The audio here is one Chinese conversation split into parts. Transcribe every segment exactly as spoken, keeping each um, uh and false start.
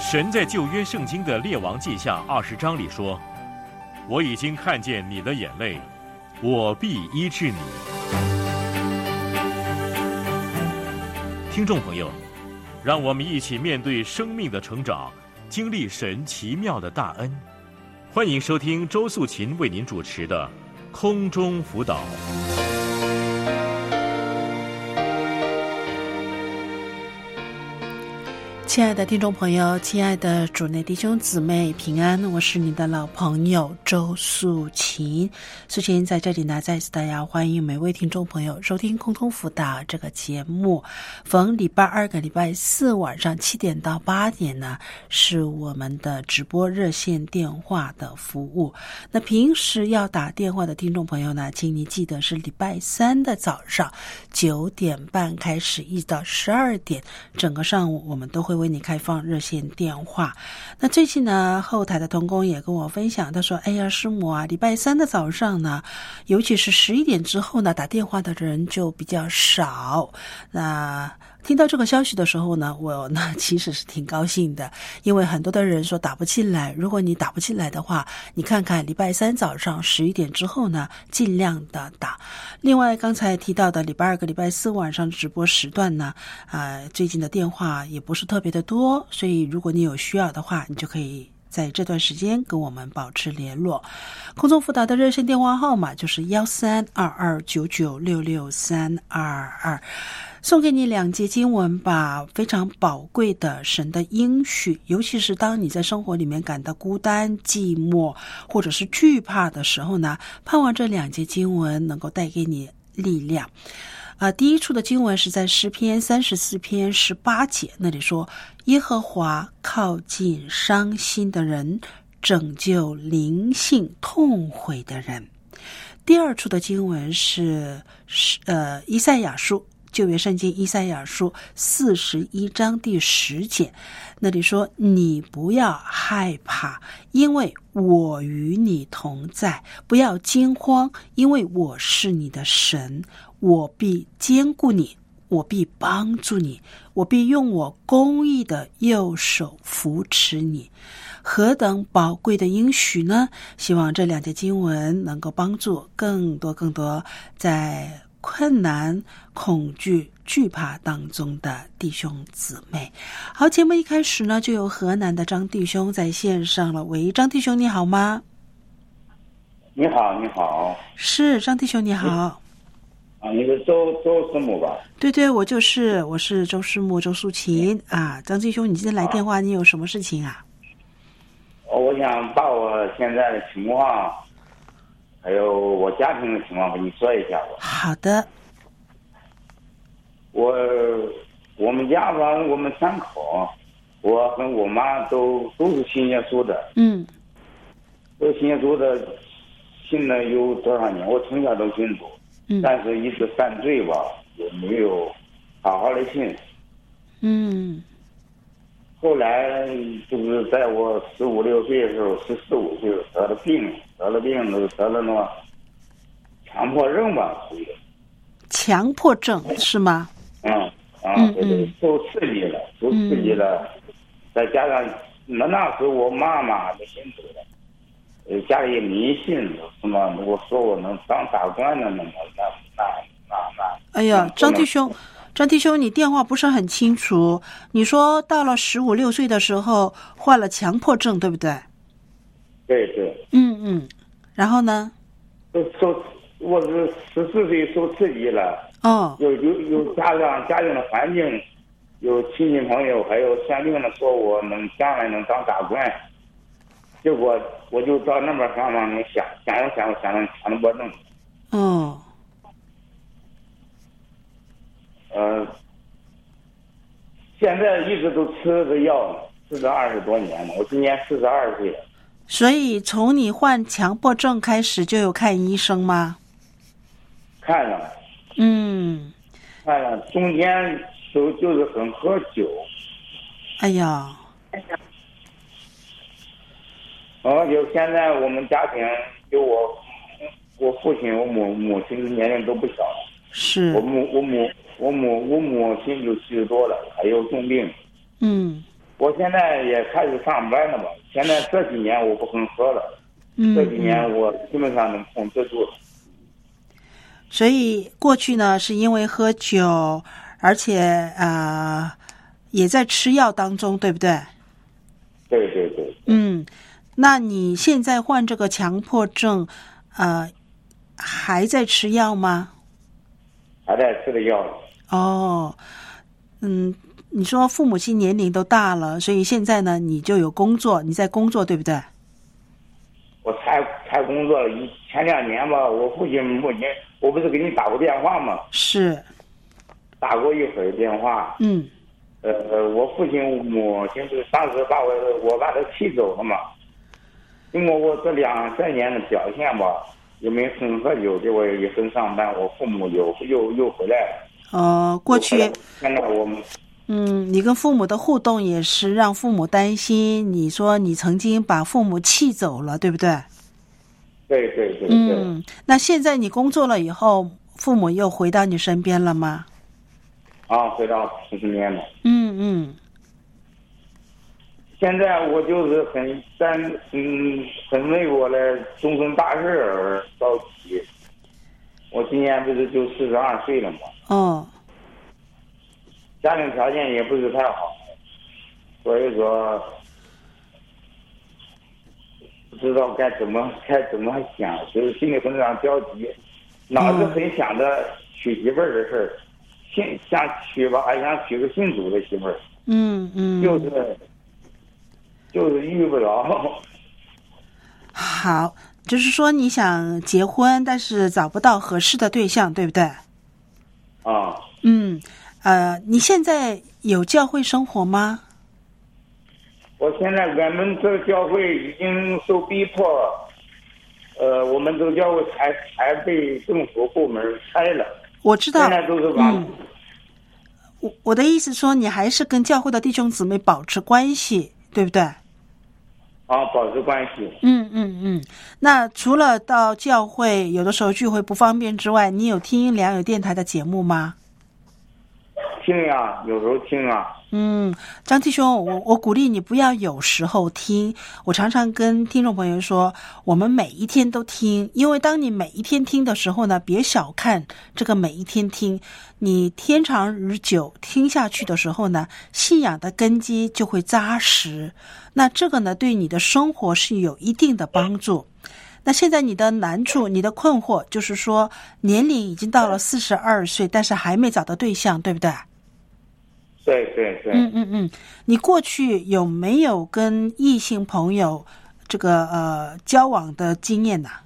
神在旧约圣经的列王记下二十章里说：“我已经看见你的眼泪，我必医治你。”听众朋友，让我们一起面对生命的成长，经历神奇妙的大恩。欢迎收听周素琴为您主持的空中辅导。 亲爱的听众朋友，亲爱的主内弟兄姊妹平安，我是你的老朋友周素琴。素琴在这里呢，再次大家欢迎每位听众朋友收听空中辅导这个节目。逢礼拜二跟礼拜四晚上七点到八点呢，是我们的直播热线电话的服务。那平时要打电话的听众朋友呢，请你记得是礼拜三的早上九点半开始，一直到十二点，整个上午我们都会为你开放热线电话。那最近呢，后台的同工也跟我分享，他说：“哎呀，师母啊，礼拜三的早上呢，尤其是十一点之后呢，打电话的人就比较少。”那听到这个消息的时候呢，我呢其实是挺高兴的，因为很多的人说打不进来。如果你打不进来的话，你看看礼拜三早上十一点之后呢，尽量的打。另外刚才提到的礼拜二跟礼拜四晚上直播时段呢，呃，最近的电话也不是特别的多，所以如果你有需要的话，你就可以在这段时间跟我们保持联络。空中辅导的热线电话号码就是一三二二九九六六三二二。送给你两节经文吧，非常宝贵的神的应许，尤其是当你在生活里面感到孤单、寂寞或者是惧怕的时候呢，盼望这两节经文能够带给你力量。啊，第一处的经文是在诗篇三十四篇十八节，那里说：“耶和华靠近伤心的人，拯救灵性痛悔的人。”第二处的经文是呃以赛亚书。旧约圣经以赛亚书四十一章第十节，那里说：“你不要害怕，因为我与你同在；不要惊慌，因为我是你的神，我必坚固你，我必帮助你，我必用我公义的右手扶持你。”何等宝贵的应许呢？希望这两节经文能够帮助更多更多在困难、恐惧、惧怕当中的弟兄姊妹。好，节目一开始呢，就有河南的张弟兄在线上了。喂，张弟兄你好吗？ 你好，你好。 是张弟兄你好。 啊，你是周周师母吧？ 对对，我就是，我是周师母周素琴啊。张弟兄，你今天来电话，你有什么事情啊？ 我想把我现在的情况还有我家庭的情况和你说一下吧。 好的。 我我们家吧，我们三口，我跟我妈都都是信耶稣的。 嗯。 都信耶稣的，信了有多少年？我从小都信主， 嗯， 但是一直犯罪吧，也没有好好的信。 嗯。 后来就是在我十五六岁的时候，十四五岁得了病，得了病都得了那个强迫症吧，属于强迫症是吗？ 嗯啊，对对，受刺激了，受刺激了，嗯、再加上那那时候我妈妈就信主了，呃，家里也迷信，什么我说我能当大官的那么那那那那。 哎呀，张弟兄。张弟兄，你电话不是很清楚。你说到了十五六岁的时候患了强迫症，对不对？ 对对。 嗯嗯。然后呢？ 受我是十四岁受刺激了。 哦。 有有有加上家庭的环境，有亲戚朋友，还有相应的说我能将来能当大官，结果我就到那边上面想想了想，想成强迫症。 哦。 呃，现在一直都吃着药，吃了二十多年了。我今年四十二岁了。 所以从你患强迫症开始就有看医生吗？ 看了。 嗯。 看了，中间就就是很喝酒。 哎呀。 哎呀。然后就现在我们家庭有我，我父亲、我母母亲年龄都不小了。 是。 我母我母。我母我母亲就七十多了，还有重病。 嗯。 我现在也开始上班了嘛。现在这几年我不很喝了， 嗯， 这几年我基本上能控制住了。 所以过去呢，是因为喝酒，而且呃也在吃药当中，对不对？ 对对对。 嗯，那你现在患这个强迫症，呃，还在吃药吗？ 还在吃的药。 哦，嗯，你说父母亲年龄都大了，所以现在呢，你就有工作，你在工作，对不对？ 我才才工作了一前两年吧，我父亲母亲，我不是给你打过电话吗？ 是， 打过一会儿电话。 嗯。 呃，我父亲母亲是当时把我我把他气走了嘛。经过我这两三年的表现吧，也没很喝酒，结果也很上班，我父母又又又回来了。 哦，过去现在我们嗯，你跟父母的互动也是让父母担心。你说你曾经把父母气走了，对不对？ 对对对对。 嗯，那现在你工作了以后，父母又回到你身边了吗？ 啊，回到四十年了。 嗯嗯。 现在我就是很担，嗯，很为我的终身大事而着急。我今年不是就四十二岁了吗？ 哦。 家庭条件也不是太好，所以说不知道该怎么该怎么想，就是心里很常着急，脑子很想着娶媳妇儿的事儿。信想娶吧，还想娶个信主的媳妇儿。 嗯嗯， 就是就是遇不着。 好，就是说你想结婚，但是找不到合适的对象，对不对？ 啊。 嗯，呃，你现在有教会生活吗？ 我现在我们这个教会已经受逼迫，呃，我们这个教会才才被政府部门拆了。 我知道， 现在都是往、 嗯、我我的意思说，你还是跟教会的弟兄姊妹保持关系，对不对？ 啊，保持关系。 嗯嗯嗯。那除了到教会有的时候聚会不方便之外，你有听良友电台的节目吗？ 听呀，有时候听啊。 嗯，张弟兄，我我鼓励你不要有时候听。我常常跟听众朋友说，我们每一天都听，因为当你每一天听的时候呢，别小看这个每一天听，你天长日久听下去的时候呢，信仰的根基就会扎实。那这个呢，对你的生活是有一定的帮助。那现在你的难处，你的困惑就是说，年龄已经到了四十二岁，但是还没找到对象，对不对？ 对对对。 嗯嗯嗯，你过去有没有跟异性朋友这个呃交往的经验呢？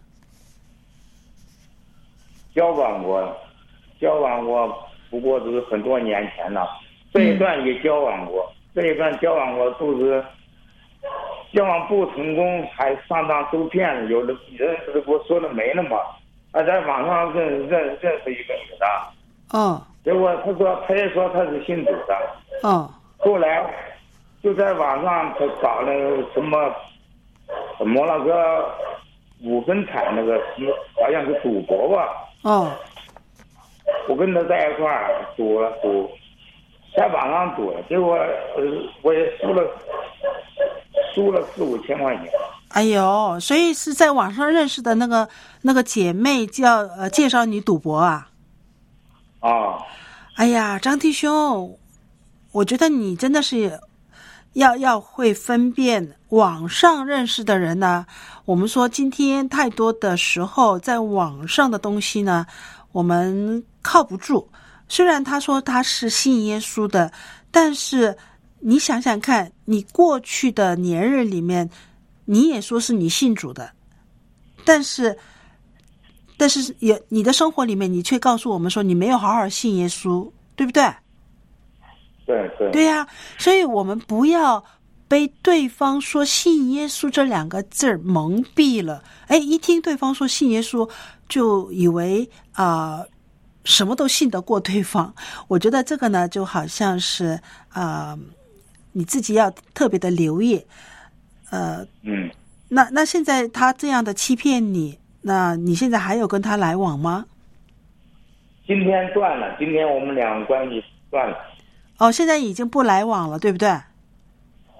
交往过，交往过，不过都是很多年前了。这一段也交往过，嗯、这一段交往过都是交往不成功，还上当受骗了。有的人不是给我说的没了嘛，还在网上认认认识一个女的。 哦。 结果他说，他也说他是信主的。 哦。 后来就在网上他搞了什么，摸了个五分彩那个什么，好像是赌博吧。 哦。 我跟他在一块儿赌了赌，在网上赌了，结果我也输了，输了四五千块钱。 哎呦，所以是在网上认识的那个那个姐妹叫呃介绍你赌博啊？ 啊。 哎呀，张弟兄，我觉得你真的是要要会分辨网上认识的人呢。我们说今天太多的时候，在网上的东西呢，我们靠不住。虽然他说他是信耶稣的，但是你想想看，你过去的年日里面，你也说是你信主的，但是。但是也你的生活里面，你却告诉我们说你没有好好信耶稣，对不对？ 对对。 对呀、啊，所以我们不要被对方说信耶稣这两个字儿蒙蔽了。哎，一听对方说信耶稣，就以为啊、呃、什么都信得过对方。我觉得这个呢，就好像是啊、呃、你自己要特别的留意。呃， 嗯。 那那现在他这样的欺骗你。那你现在还有跟他来往吗？ 今天断了，今天我们俩关系断了。 哦，现在已经不来往了，对不对？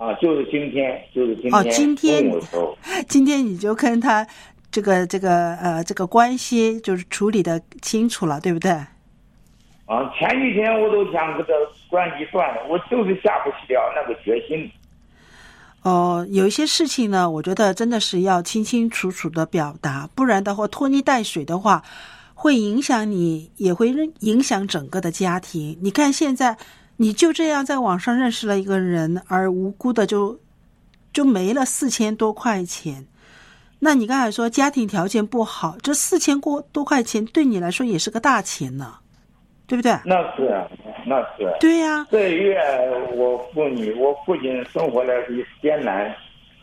啊，就是今天，就是今天。 哦，今天，今天你就跟他这个这个呃这个关系就是处理的清楚了，对不对？ 啊，前几天我都想跟他关系断了，我就是下不去了那个决心。 哦，有一些事情呢，我觉得真的是要清清楚楚的表达，不然的话拖泥带水的话，会影响你，也会影响整个的家庭。你看现在，你就这样在网上认识了一个人，而无辜的就就没了四千多块钱。那你刚才说家庭条件不好，这四千多块钱对你来说也是个大钱呢，对不对？ 那是啊，那是。 对呀、啊。 这月我父女，我父亲生活的是艰难。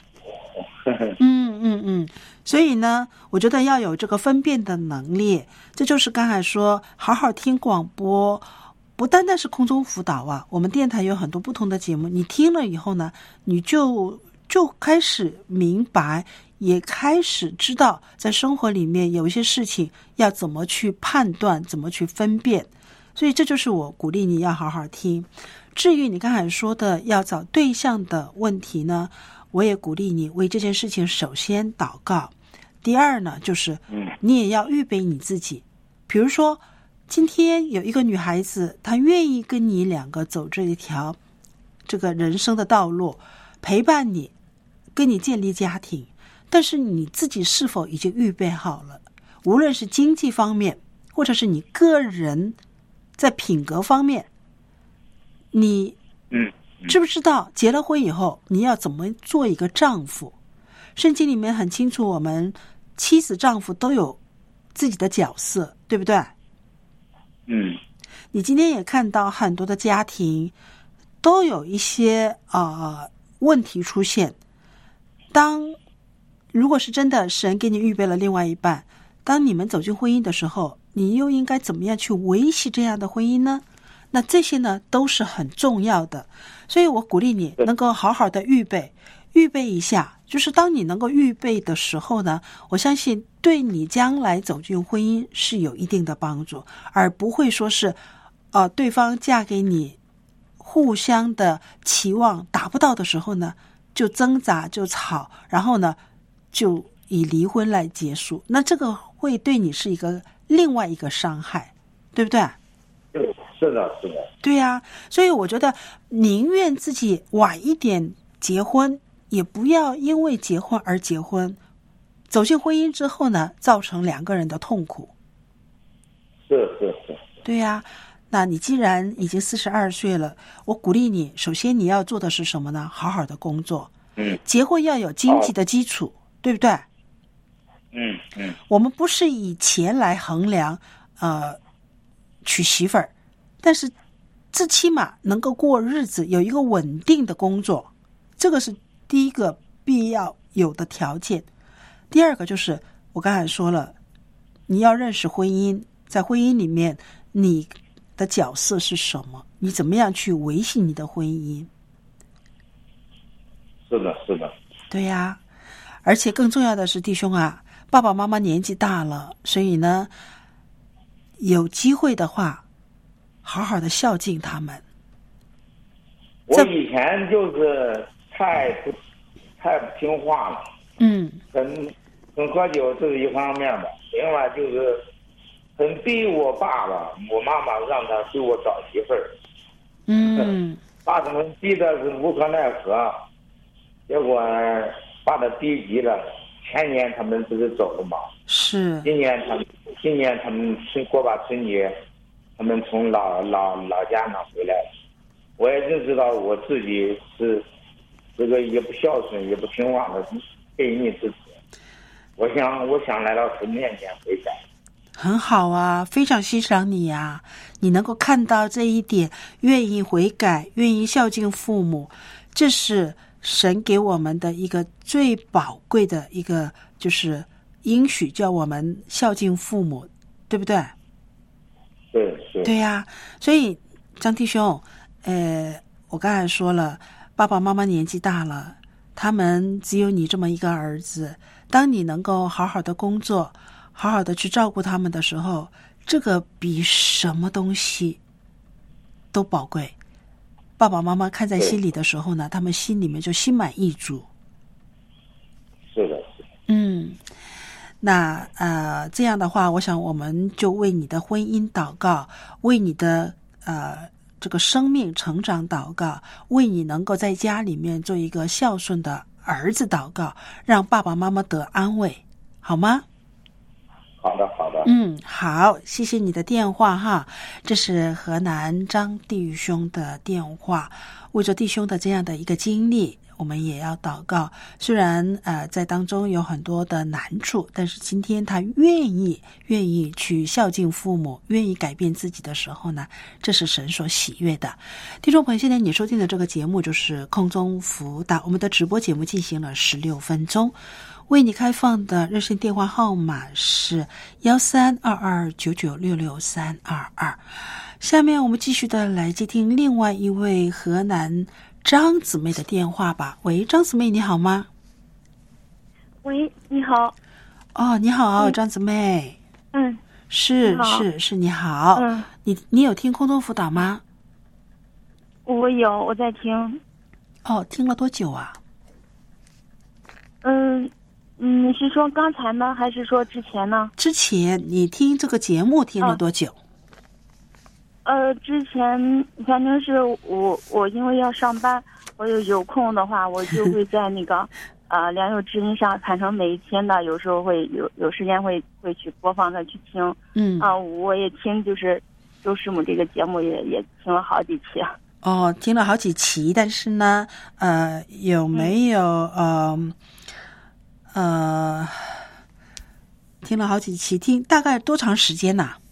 嗯嗯嗯，所以呢，我觉得要有这个分辨的能力，这就是刚才说好好听广播，不单单是空中辅导啊，我们电台有很多不同的节目，你听了以后呢，你就就开始明白，也开始知道在生活里面有一些事情要怎么去判断，怎么去分辨。所以这就是我鼓励你要好好听。至于你刚才说的要找对象的问题呢，我也鼓励你为这件事情首先祷告。第二呢，就是你也要预备你自己。比如说今天有一个女孩子，她愿意跟你两个走这一条这个人生的道路，陪伴你，跟你建立家庭，但是你自己是否已经预备好了？无论是经济方面，或者是你个人在品格方面，你嗯知不知道结了婚以后你要怎么做一个丈夫？圣经里面很清楚，我们妻子丈夫都有自己的角色，对不对？ 嗯， 你今天也看到很多的家庭都有一些呃问题出现。当如果是真的神给你预备了另外一半，当你们走进婚姻的时候，你又应该怎么样去维系这样的婚姻呢？那这些呢都是很重要的，所以我鼓励你能够好好的预备预备一下，就是当你能够预备的时候呢，我相信对你将来走进婚姻是有一定的帮助，而不会说是呃对方嫁给你互相的期望达不到的时候呢就挣扎就吵，然后呢就以离婚来结束，那这个会对你是一个另外一个伤害，对不对？ 是的，是的。 对呀、啊，所以我觉得宁愿自己晚一点结婚，也不要因为结婚而结婚，走进婚姻之后呢，造成两个人的痛苦。 是是是。 对呀、啊，那你既然已经四十二岁了，我鼓励你，首先你要做的是什么呢？好好的工作。 嗯。 结婚要有经济的基础，哦、对不对？ 嗯嗯。 我们不是以钱来衡量，呃，娶媳妇儿。但是最起码能够过日子，有一个稳定的工作，这个是第一个必要有的条件。第二个就是我刚才说了，你要认识婚姻，在婚姻里面你的角色是什么，你怎么样去维系你的婚姻。 是的是的。 对呀、啊，而且更重要的是，弟兄啊，爸爸妈妈年纪大了，所以呢有机会的话好好的孝敬他们。 我以前就是太不太不听话了， 嗯， 很很喝酒，这是一方面吧。另外就是很逼我爸爸、我妈妈让他给我找媳妇儿。 嗯， 把他们逼的是无可奈何，结果把他逼急了。前年他们不是走了吗？ 是。 今年他们今年他们春过把春节。他们从老老老家那回来了，我也认识到我自己是这个也不孝顺也不听话的悖逆之子，我想我想来到神面前悔改。 很好啊，非常欣赏你啊，你能够看到这一点，愿意悔改，愿意孝敬父母，这是神给我们的一个最宝贵的一个就是应许，叫我们孝敬父母，对不对？ 对对对呀、啊，所以张弟兄，呃，我刚才说了，爸爸妈妈年纪大了，他们只有你这么一个儿子。当你能够好好的工作，好好的去照顾他们的时候，这个比什么东西都宝贵。 爸爸妈妈看在心里的时候呢，他们心里面就心满意足。 是的，是的。 嗯，那呃这样的话，我想我们就为你的婚姻祷告，为你的呃这个生命成长祷告，为你能够在家里面做一个孝顺的儿子祷告，让爸爸妈妈得安慰，好吗？ 好的，好的。 嗯，好，谢谢你的电话哈，这是河南张弟兄的电话，为着弟兄的这样的一个经历，我们也要祷告。虽然呃在当中有很多的难处，但是今天他愿意愿意去孝敬父母，愿意改变自己的时候呢，这是神所喜悦的。听众朋友，现在你收听的这个节目就是空中辅导，我们的直播节目进行了十六分钟。为你开放的热线电话号码是幺三二二九九六六三二二。下面我们继续的来接听另外一位河南张姊妹的电话吧。喂，张姊妹你好吗？ 喂，你好。 哦，你好， 嗯、 张姊妹。 嗯， 是是是，你好。 嗯， 你你有听空中辅导吗？ 我有，我在听。 哦，听了多久啊？ 嗯。嗯，你是说刚才呢，还是说之前呢？ 之前你听这个节目听了多久？ 呃，之前反正是我我因为要上班，我有有空的话，我就会在那个呃良友知音上，反正每一天的，有时候会有有时间会会去播放的去听。 嗯啊、呃，我也听，就是周师母这个节目也也听了好几期。 哦，听了好几期，但是呢，呃，有没有呃？嗯呃，听了好几期，听大概多长时间呐？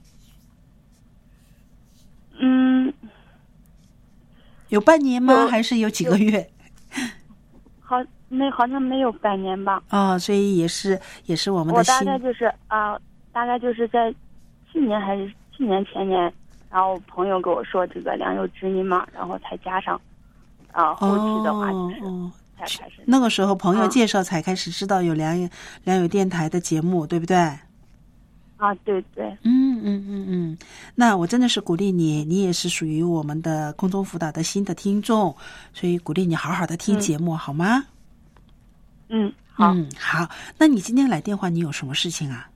嗯， 有半年吗？还是有几个月？ 好，没好像没有半年吧。 哦，所以也是也是我们的我心。 大概就是啊、呃，大概就是在去年还是去年前年，然后朋友跟我说这个良友知音嘛，然后才加上，啊、呃，后期的话就是。 哦才开始那个时候朋友介绍才开始知道有良友、嗯、良友电台的节目，对不对？ 啊，对对。 嗯嗯嗯嗯，那我真的是鼓励你，你也是属于我们的空中辅导的新的听众，所以鼓励你好好的听节目、嗯、好吗？ 嗯，好。 嗯，好。那你今天来电话，你有什么事情啊？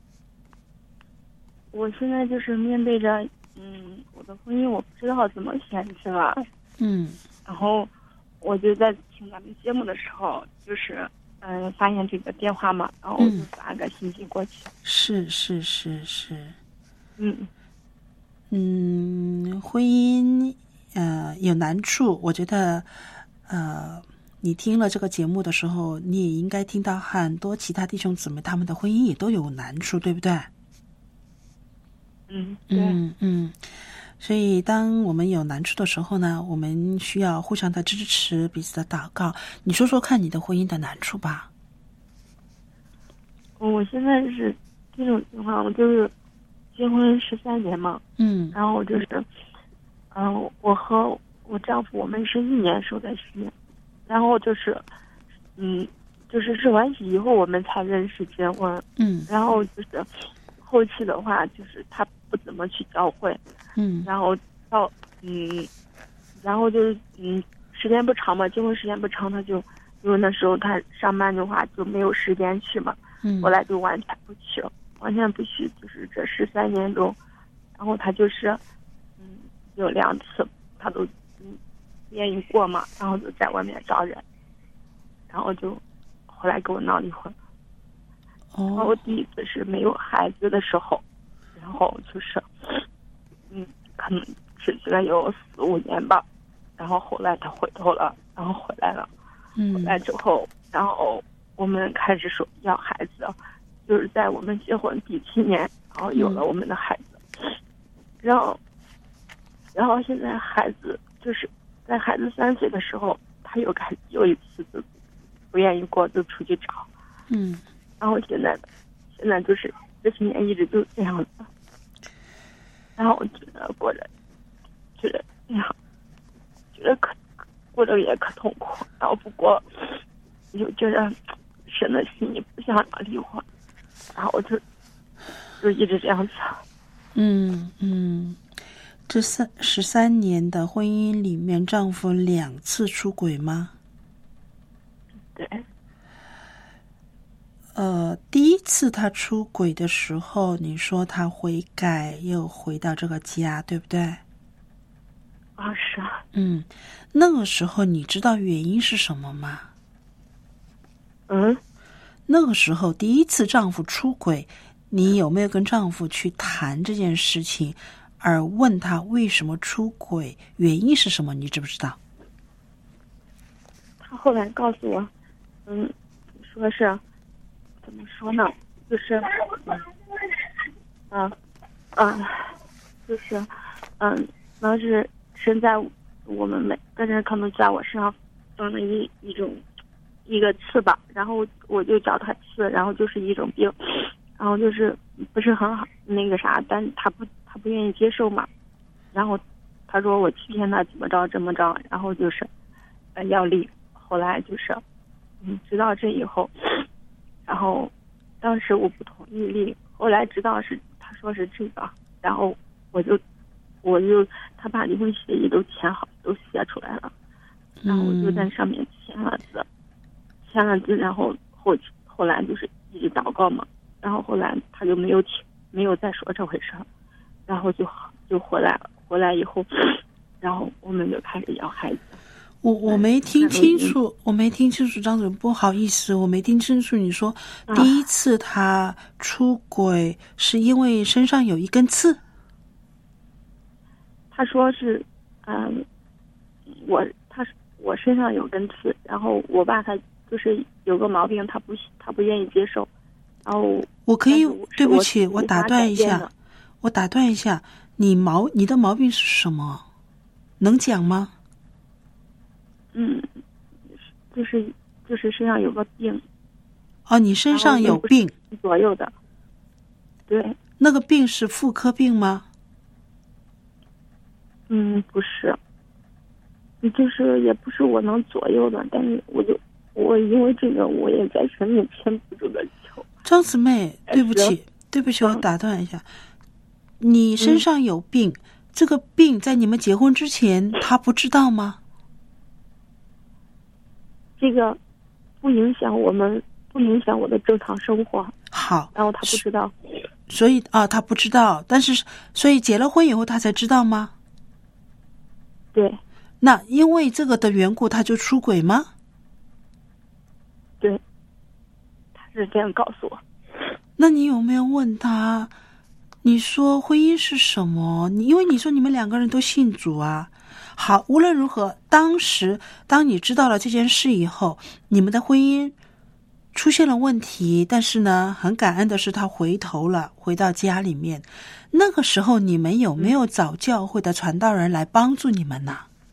我现在就是面对着，嗯，我的婚姻我不知道怎么选择。 嗯。 然后我就在听咱们节目的时候，就是嗯、呃，发现这个电话嘛，然后我就发个信息过去。 嗯、是是是是。 嗯嗯，婚姻呃有难处，我觉得呃，你听了这个节目的时候，你也应该听到很多其他弟兄姊妹他们的婚姻也都有难处，对不对？ 嗯， 对。嗯嗯。所以当我们有难处的时候呢，我们需要互相的支持，彼此的祷告。你说说看你的婚姻的难处吧。 我现在是这种情况，我就是结婚十三年嘛， 嗯， 然后我就是，嗯、呃，我和我丈夫我们是一年守在西，然后就是，嗯，就是热完喜以后我们才认识结婚， 嗯， 然后就是后期的话就是他不怎么去教会。 嗯， 然后到嗯，然后就是嗯，时间不长嘛，结婚时间不长，他就因为那时候他上班的话就没有时间去嘛， 嗯， 后来就完全不去了，完全不去，就是这十三年中，然后他就是嗯，有两次他都嗯愿意过嘛，然后就在外面找人，然后就后来跟我闹离婚。 哦， 然后我第一次是没有孩子的时候，然后就是。嗯，可能持续了有四五年吧，然后后来他回头了，然后回来了， 嗯， 回来之后，然后我们开始说要孩子，就是在我们结婚第七年，然后有了我们的孩子，嗯、然后，然后现在孩子就是在孩子三岁的时候，他又开又一次就不愿意过，就出去找， 嗯， 然后现在现在就是这些年一直就这样子。然后我觉得过着，觉得那样，觉得可过着也可痛苦。然后不过，就觉得神的心意不想让离婚，然后我就就一直这样想。 嗯嗯， 这三十三年的婚姻里面，丈夫两次出轨吗？ 对。 呃，第一次他出轨的时候，你说他悔改，又回到这个家，对不对？ 啊，是啊。 嗯，那个时候你知道原因是什么吗？ 嗯， 那个时候第一次丈夫出轨，你有没有跟丈夫去谈这件事情，而问他为什么出轨，原因是什么？你知不知道？ 他后来告诉我，嗯，说是怎么说呢？就是，嗯，嗯，就是，嗯，那是身在我们每个人可能在我身上放了一一种一个刺吧，然后我就叫他刺，然后就是一种病，然后就是不是很好那个啥，但他不他不愿意接受嘛，然后他说我欺骗他怎么着怎么着，然后就是呃要离，后来就是嗯知道这以后，然后当时我不同意离，后来知道是他说是这个，然后我就我就他把离婚协议都签好都写出来了，然后我就在上面签了字。签了字，然后后后来就是一直祷告嘛，然后后来他就没有没有再说这回事，然后就就回来了。回来以后，然后我们就开始要孩子。 我我没听清楚，我没听清楚，张主任，不好意思，我没听清楚。你说第一次他出轨是因为身上有一根刺？ 他说是，嗯，我他我身上有根刺，然后我爸他。就是有个毛病，他不他不愿意接受，然后我可以对不起，我打断一下，我打断一下，你毛你的毛病是什么？能讲吗？ 嗯，就是就是身上有个病。 哦，你身上有病？ 左右的。对。 那个病是妇科病吗？ 嗯，不是，就是也不是我能左右的，但是我就。我因为这个，我也在神面前不住的求。 张姊妹，对不起，对不起，我打断一下，你身上有病，嗯、这个病在你们结婚之前，他不知道吗？ 这个不影响我们，不影响我的正常生活。 好， 然后他不知道， 所以啊，他不知道，但是所以结了婚以后他才知道吗？ 对。 那因为这个的缘故，他就出轨吗？ 对，他是这样告诉我。 那你有没有问他？你说婚姻是什么？你因为你说你们两个人都信主啊。好，无论如何，当时当你知道了这件事以后，你们的婚姻出现了问题，但是呢，很感恩的是他回头了，回到家里面。那个时候，你们有没有找教会的传道人来帮助你们呢？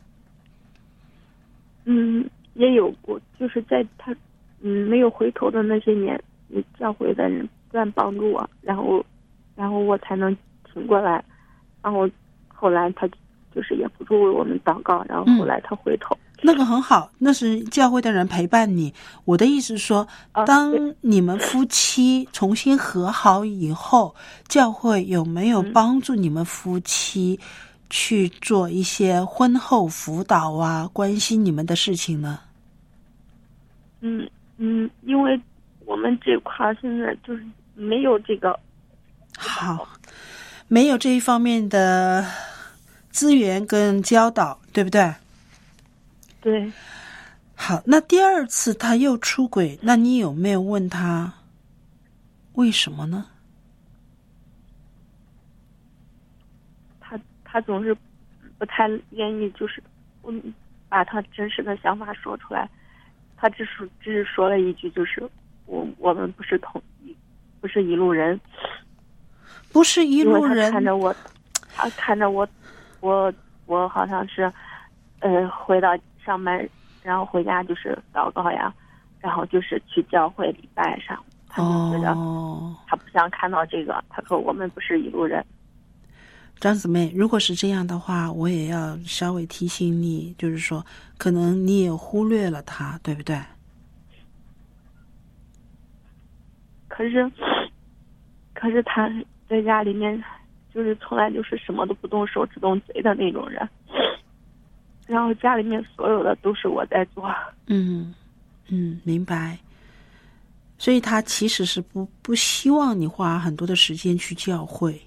嗯，也有过，就是在他。嗯，没有回头的那些年，教会的人不断帮助我，然后，然后我才能挺过来，然后后来他就是也不住为我们祷告，然后后来他回头。 嗯、那个很好，那是教会的人陪伴你。我的意思是说，当你们夫妻重新和好以后，教会有没有帮助你们夫妻去做一些婚后辅导啊，关心你们的事情呢？ 嗯。嗯，因为我们这块现在就是没有这个好，没有这一方面的资源跟教导，对不对？ 对。 好，那第二次他又出轨，那你有没有问他为什么呢？ 他他总是不太愿意，就是嗯，把他真实的想法说出来。他只是只是说了一句，就是我我们不是同一，不是一路人， 不是一路人。 他看着我，他看着我，我我好像是，呃，回到上班，然后回家就是祷告呀，然后就是去教会礼拜上。他就觉得他不想看到这个，他说我们不是一路人。 张姊妹，如果是这样的话，我也要稍微提醒你，就是说，可能你也忽略了他，对不对？ 可是，可是他在家里面就是从来就是什么都不动手只动嘴的那种人，然后家里面所有的都是我在做。 嗯嗯，明白。所以他其实是不不希望你花很多的时间去教会。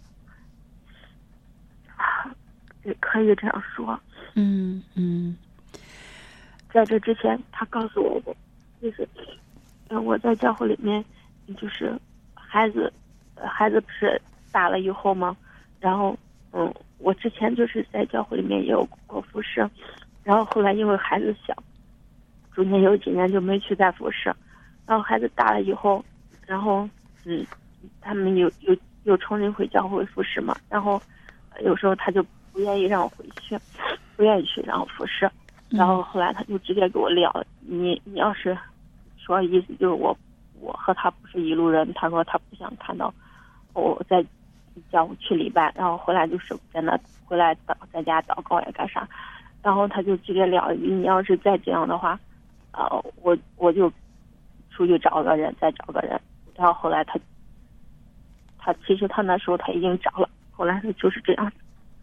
也可以这样说。 嗯嗯， 在这之前，他告诉我的就是，呃，我在教会里面，就是孩子，孩子不是大了以后吗？然后，嗯，我之前就是在教会里面也有过服侍，然后后来因为孩子小，中间有几年就没去再服侍，然后孩子大了以后，然后，嗯，他们又又又重新回教会服侍嘛，然后有时候他就不愿意让我回去，不愿意去让我服侍，然后后来他就直接给我撂了，你你要是说意思就是我我和他不是一路人，他说他不想看到我在教会去礼拜，然后回来就是在那回来祷在家祷告也干啥，然后他就直接撂一句，你要是再这样的话，呃，我我就出去找个人，再找个人，然后后来他他其实他那时候他已经找了，后来他就是这样。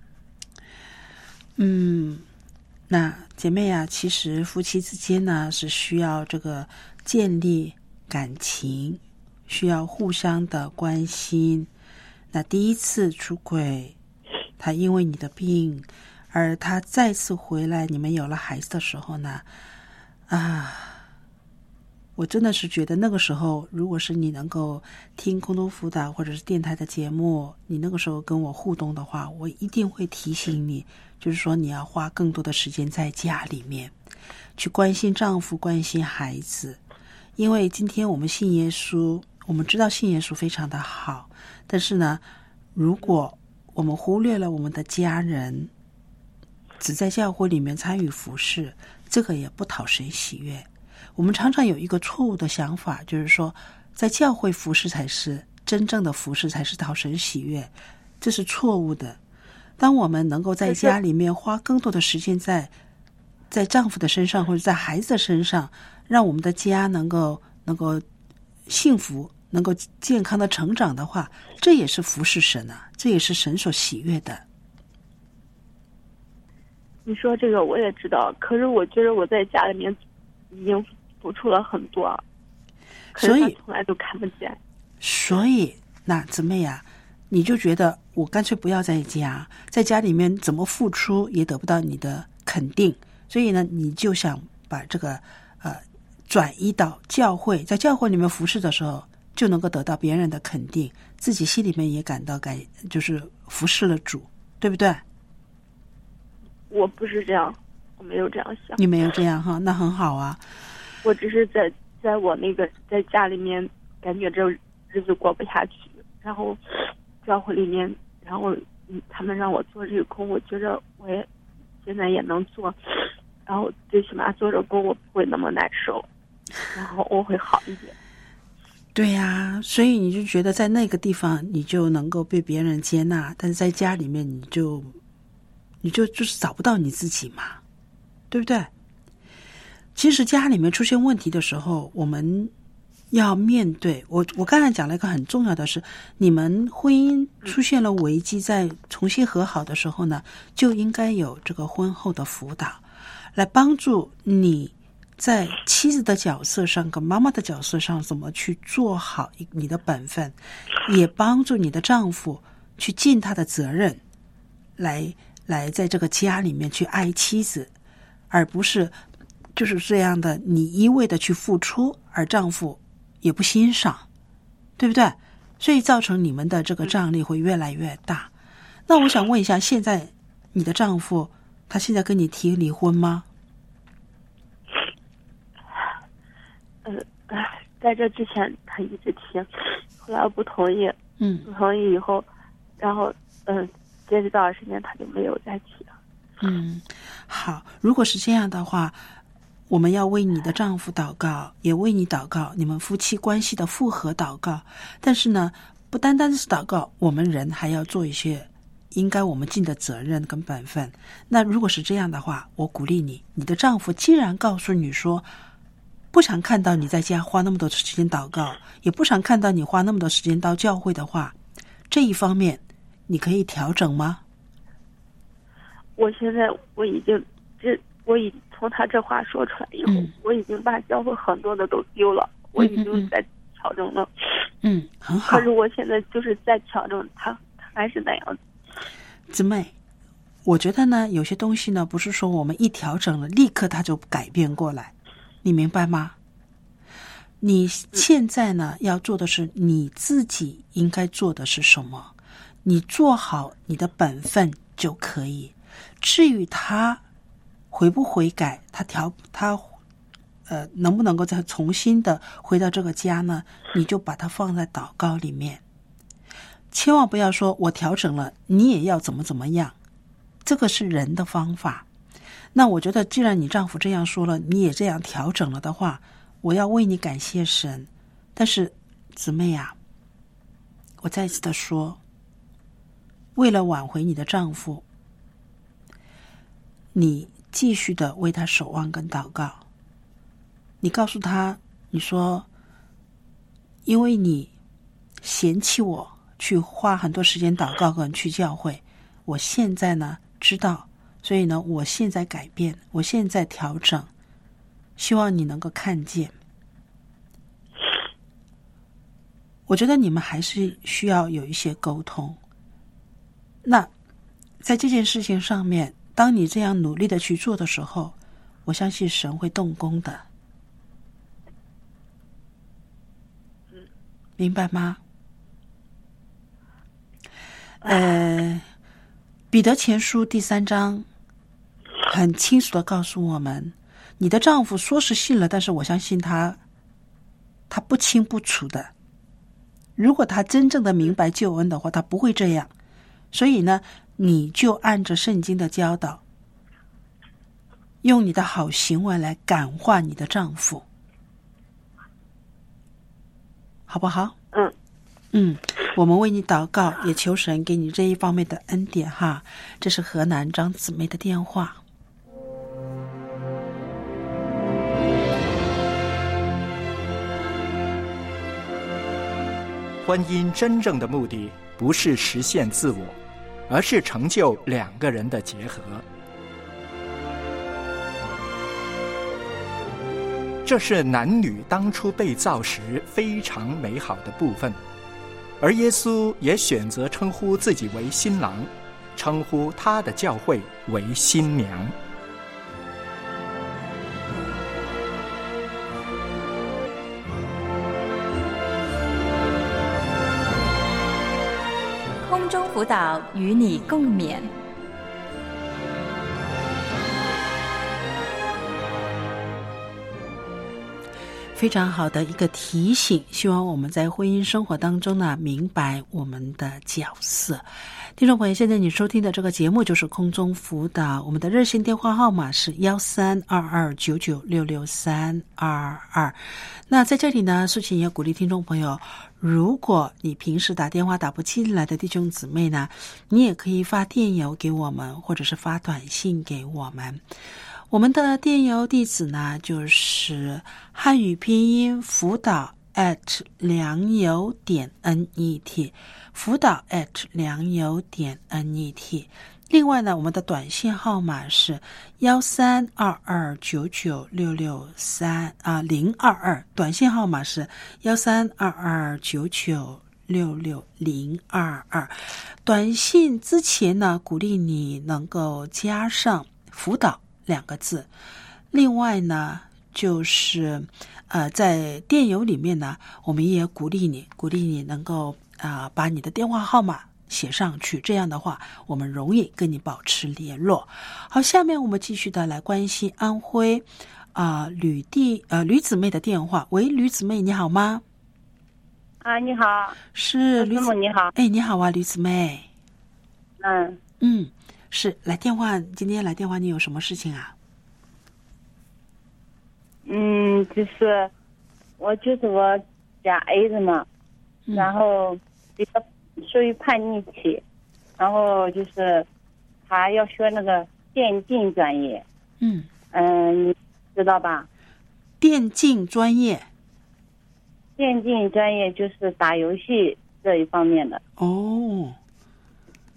嗯，那姐妹啊，其实夫妻之间呢是需要这个建立感情，需要互相的关心。那第一次出轨，他因为你的病，而他再次回来，你们有了孩子的时候呢，啊，我真的是觉得那个时候，如果是你能够听空中辅导或者是电台的节目，你那个时候跟我互动的话，我一定会提醒你，就是说你要花更多的时间在家里面，去关心丈夫，关心孩子。因为今天我们信耶稣，我们知道信耶稣非常的好，但是呢，如果我们忽略了我们的家人，只在教会里面参与服事，这个也不讨神喜悦。我们常常有一个错误的想法，就是说在教会服事才是真正的服事，才是讨神喜悦，这是错误的。当我们能够在家里面花更多的时间在在丈夫的身上或者在孩子的身上，让我们的家能够能够幸福，能够健康的成长的话，这也是服侍神啊，这也是神所喜悦的。 你说这个我也知道，可是我觉得我在家里面已经付出了很多，可是他从来都看不见。 所以那姊妹啊，你就觉得我干脆不要在家，在家里面怎么付出也得不到你的肯定，所以呢，你就想把这个呃转移到教会，在教会里面服侍的时候，就能够得到别人的肯定，自己心里面也感到感就是服侍了主，对不对？ 我不是这样，我没有这样想。 你没有这样哈，那很好啊。 我只是在在我那个在家里面感觉这日子过不下去，然后教会里面，然后嗯，他们让我做这个工，我觉得我也现在也能做，然后最起码做这工我不会那么难受，然后我会好一点。 对呀、啊，所以你就觉得在那个地方你就能够被别人接纳，但是在家里面你就你就就是找不到你自己嘛，对不对？其实家里面出现问题的时候，我们要面对。我我刚才讲了一个很重要的是，你们婚姻出现了危机，在重新和好的时候呢，就应该有这个婚后的辅导，来帮助你在妻子的角色上跟妈妈的角色上怎么去做好你的本分，也帮助你的丈夫去尽他的责任，来来在这个家里面去爱妻子，而不是就是这样的你一味的去付出，而丈夫也不欣赏，对不对？所以造成你们的这个张力会越来越大。那我想问一下，现在你的丈夫他现在跟你提离婚吗？ 呃，在这之前他一直提，后来我不同意， 嗯， 不同意以后，然后嗯、呃，接着多少时间他就没有再提了。 嗯，好，如果是这样的话，我们要为你的丈夫祷告，也为你祷告，你们夫妻关系的复合祷告。但是呢，不单单是祷告，我们人还要做一些应该我们尽的责任跟本分。那如果是这样的话，我鼓励你，你的丈夫既然告诉你说不想看到你在家花那么多时间祷告，也不想看到你花那么多时间到教会的话，这一方面你可以调整吗？ 我现在我已经这我已从他这话说出来以后，嗯、我已经把教会很多的都丢了，嗯、我已经在调整了。 嗯，很好。 可是我现在就是在调整，他他还是那样子。 姊妹，我觉得呢，有些东西呢，不是说我们一调整了，立刻它就改变过来，你明白吗？你现在呢，要做的是你自己应该做的是什么，你做好你的本分就可以。至于他悔不悔改，他调他呃能不能够再重新的回到这个家呢？你就把它放在祷告里面，千万不要说我调整了，你也要怎么怎么样，这个是人的方法。那我觉得，既然你丈夫这样说了，你也这样调整了的话，我要为你感谢神。但是姊妹啊，我再一次的说，为了挽回你的丈夫，你继续的为他守望跟祷告。你告诉他，你说因为你嫌弃我去花很多时间祷告跟去教会，我现在呢知道，所以呢我现在改变，我现在调整，希望你能够看见。我觉得你们还是需要有一些沟通。那在这件事情上面，当你这样努力的去做的时候，我相信神会动工的。明白吗？呃，彼得前书第三章很清楚的告诉我们，你的丈夫说是信了，但是我相信他他不清不楚的。如果他真正的明白救恩的话，他不会这样。所以呢，你就按着圣经的教导，用你的好行为来感化你的丈夫，好不好？ 嗯嗯，我们为你祷告，也求神给你这一方面的恩典哈。这是河南张姊妹的电话。 婚姻真正的目的不是实现自我，而是成就两个人的结合。这是男女当初被造时非常美好的部分，而耶稣也选择称呼自己为新郎，称呼他的教会为新娘。 空中辅导与你共勉。 非常好的一个提醒，希望我们在婚姻生活当中呢，明白我们的角色。听众朋友，现在你收听的这个节目就是空中辅导，我们的热线电话号码是幺三二二九九六六三二二。那在这里呢，素琴也鼓励听众朋友，如果你平时打电话打不进来的弟兄姊妹呢，你也可以发电邮给我们，或者是发短信给我们。我们的电邮地址呢，就是汉语拼音辅导 at 良友点 net， 辅导 at 良友点 net。 另外呢，我们的短信号码是幺三二二九九六六三啊零二二，短信号码是幺三二二九九六六零二二。短信之前呢，鼓励你能够加上辅导两个字。另外呢，就是呃，在电邮里面呢，我们也鼓励你，鼓励你能够啊、呃，把你的电话号码写上去，这样的话，我们容易跟你保持联络。好，下面我们继续的来关心安徽啊、呃、吕弟呃吕姊妹的电话。喂，吕姊妹，你好吗？ 啊，你好， 是吕姊妹，你好。 哎，你好啊，吕姊妹。 嗯嗯。是来电话，今天来电话，你有什么事情啊？ 嗯，就是我就是我家儿子嘛，嗯、然后比较属于叛逆期，然后就是他要学那个电竞专业。 嗯嗯，你知道吧？ 电竞专业。 电竞专业就是打游戏这一方面的。 哦。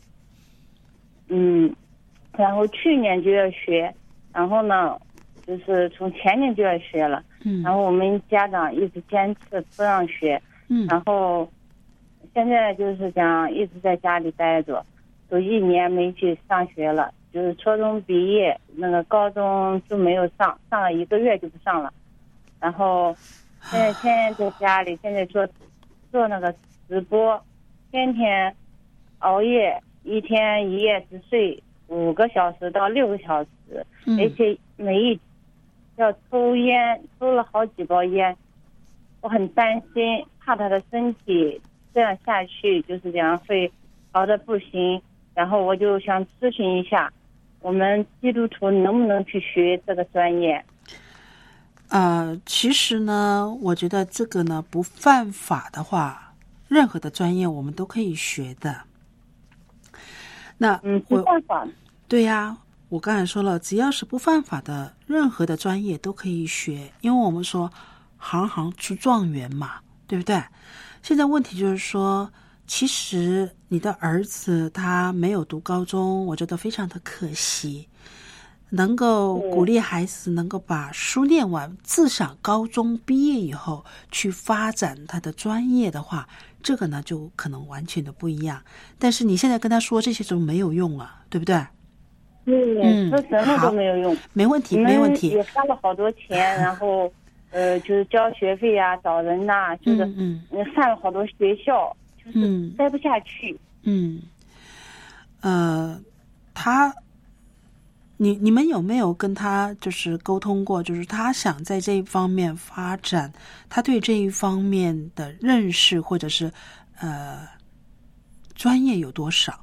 嗯，然后去年就要学，然后呢，就是从前年就要学了。 嗯， 然后我们家长一直坚持不让学。 嗯， 然后现在就是讲一直在家里待着，都一年没去上学了。就是初中毕业，那个高中就没有上，上了一个月就不上了。然后现在天天在家里，现在做做那个直播，天天熬夜，一天一夜只睡五个小时到六个小时， 嗯、 而且每一要抽烟，抽了好几包烟。我很担心，怕他的身体这样下去就是这样会好的不行。然后我就想咨询一下，我们基督徒能不能去学这个专业？ 呃，其实呢，我觉得这个呢不犯法的话，任何的专业我们都可以学的。那嗯，不犯法。 对呀，我刚才说了，只要是不犯法的，任何的专业都可以学，因为我们说行行出状元嘛，对不对？现在问题就是说，其实你的儿子他没有读高中，我觉得非常的可惜。能够鼓励孩子能够把书念完，至少高中毕业以后去发展他的专业的话，这个呢就可能完全的不一样。但是你现在跟他说这些都没有用啊，对不对？ 嗯，说什么都没有用。 没问题，没问题。 也花了好多钱，然后呃，就是交学费啊，找人呐、啊，就是嗯嗯，上了好多学校，就是待不下去。 嗯，呃，他。你你们有没有跟他就是沟通过？就是他想在这一方面发展，他对这一方面的认识或者是呃专业有多少？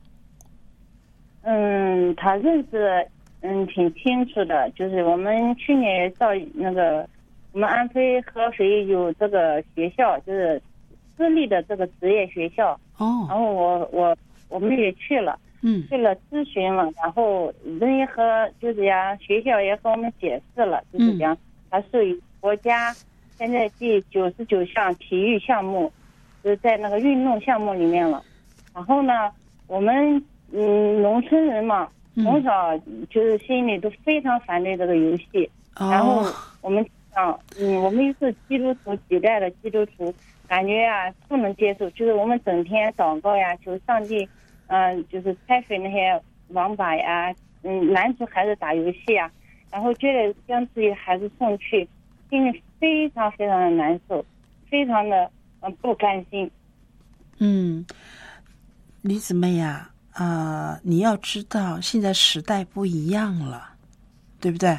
嗯，他认识嗯挺清楚的，就是我们去年也到那个我们安徽合肥有这个学校，就是私立的这个职业学校。 哦， 然后我我我们也去了。 嗯， 去了咨询了，然后人也和就是讲学校也和我们解释了，就是讲它属于国家现在第九十九项体育项目，就是在那个运动项目里面了。然后呢，我们嗯农村人嘛，从小就是心里都非常反对这个游戏。 哦、 然后我们啊嗯我们是基督徒几代的基督徒，感觉啊不能接受，就是我们整天祷告呀，求上帝。嗯，就是拆毁那些网吧呀，嗯，拦住孩子打游戏啊，然后觉得将自己孩子送去，心里非常非常的难受，非常的嗯不甘心。 嗯，李姊妹呀、啊，啊、呃，你要知道，现在时代不一样了，对不对？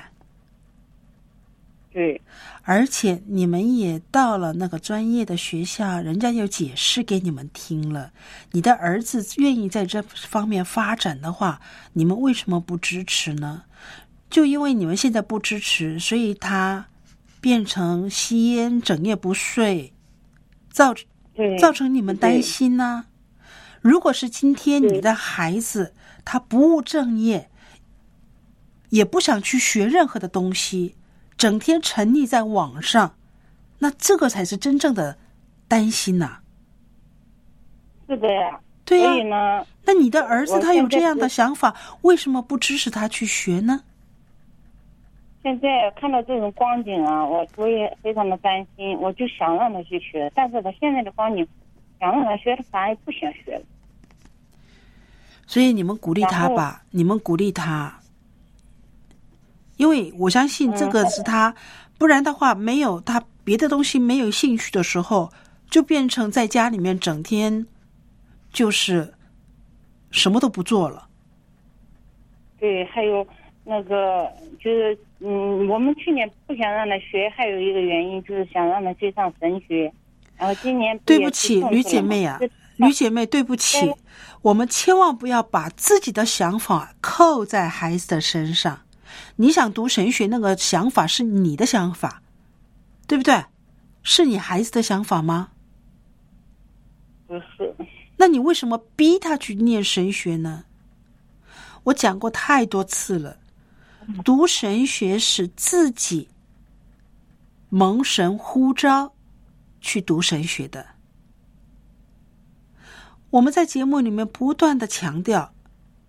对， 而且你们也到了那个专业的学校，人家有解释给你们听了。你的儿子愿意在这方面发展的话，你们为什么不支持呢？就因为你们现在不支持，所以他变成吸烟，整夜不睡，造造成你们担心呢、啊。如果是今天你的孩子他不务正业，也不想去学任何的东西，整天沉溺在网上，那这个才是真正的担心呐、啊。 是的呀， 对呀、 所以呢， 那你的儿子他有这样的想法，为什么不支持他去学呢？ 现在看到这种光景啊，我我也非常的担心，我就想让他去学，但是他现在的光景，想让他学，他反而不想学了。 所以你们鼓励他吧，你们鼓励他。因为我相信这个是他、嗯、不然的话没有他别的东西没有兴趣的时候，就变成在家里面整天就是什么都不做了。 对，还有那个就是嗯，我们去年不想让他学，还有一个原因就是想让他去上神学，然后今年对不起吕姐妹啊，吕姐妹对不起，我们千万不要把自己的想法扣在孩子的身上。你想读神学，那个想法是你的想法，对不对？是你孩子的想法吗？ 不是。 那你为什么逼他去念神学呢？我讲过太多次了，读神学是自己蒙神呼召去读神学的。我们在节目里面不断的强调，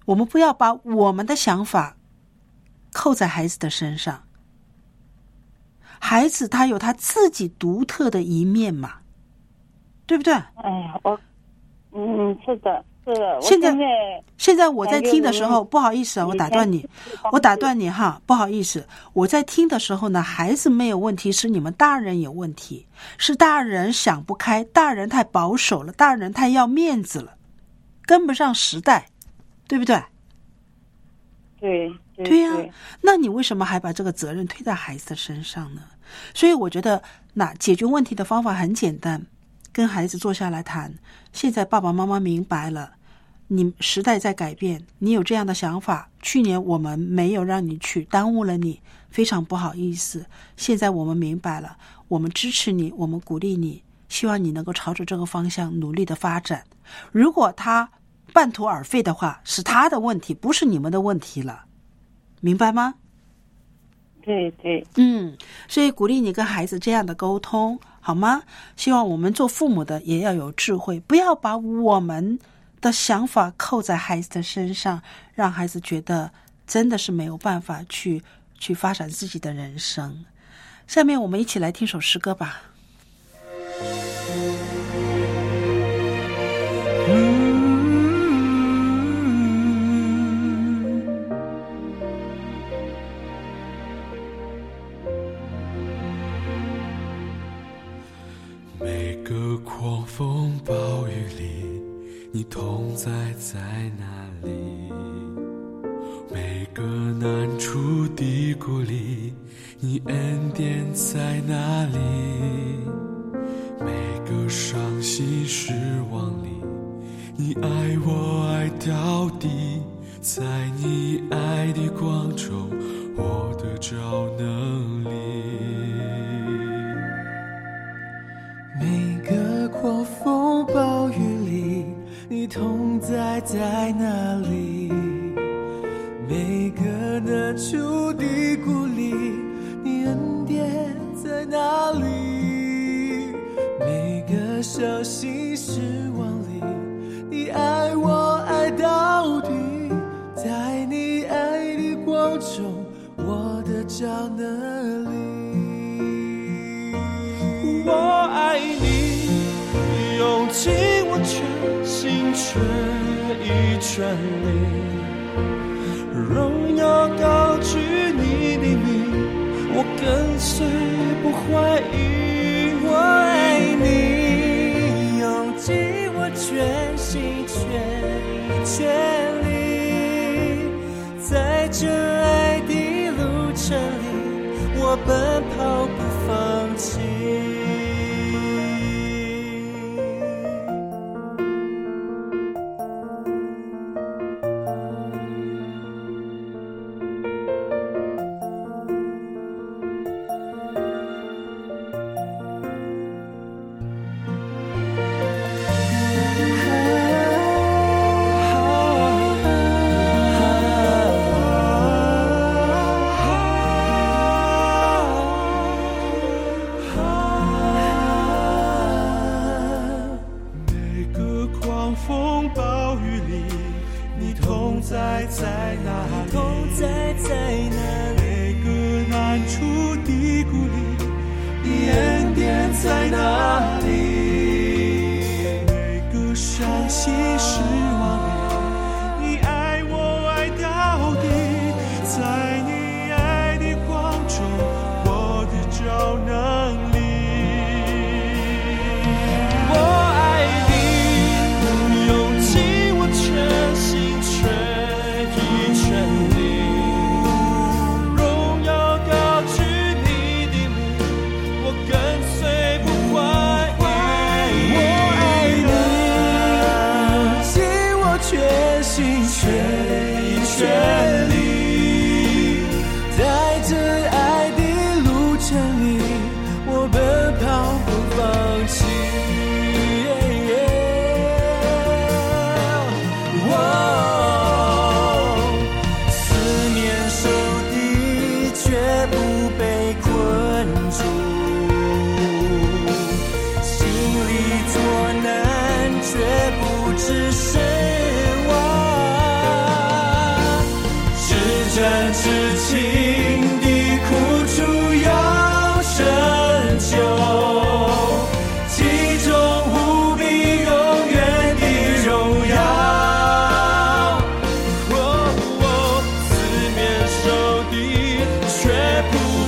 我们不要把我们的想法扣在孩子的身上。孩子他有他自己独特的一面嘛，对不对？ 哎呀，我，嗯，是的，是的。 现在我现在现在我在听的时候，不好意思啊，我打断你，我打断你哈，不好意思。我在听的时候呢，孩子没有问题，是你们大人有问题，是大人想不开，大人太保守了，大人太要面子了，跟不上时代，对不对？ 对对对呀、啊，那你为什么还把这个责任推在孩子的身上呢？所以我觉得，那解决问题的方法很简单，跟孩子坐下来谈。现在爸爸妈妈明白了，你时代在改变，你有这样的想法，去年我们没有让你去，耽误了你，非常不好意思。现在我们明白了，我们支持你，我们鼓励你，希望你能够朝着这个方向努力的发展。如果他半途而废的话，是他的问题，不是你们的问题了，明白吗？ 对对， 嗯，所以鼓励你跟孩子这样的沟通，好吗？希望我们做父母的也要有智慧，不要把我们的想法扣在孩子的身上，让孩子觉得真的是没有办法去去发展自己的人生。下面我们一起来听首诗歌吧。 每个狂风暴雨里，你同在在哪里？每个难处低谷里，你恩典在哪里？每个伤心失望里，你爱我爱到底，在你爱的光中，我得着能力。 每个狂风暴雨里，你同在在哪里？每个难处低谷里，你恩典在哪里？每个伤心失望里，你爱我爱到底，在你爱的光中，我得着能力。 我爱你，用尽我全心全意全力，荣耀高举你的名，我跟随不怀疑。我爱你， 用尽我全心全意全力，在这爱的路程里，我奔跑不放弃。 只是我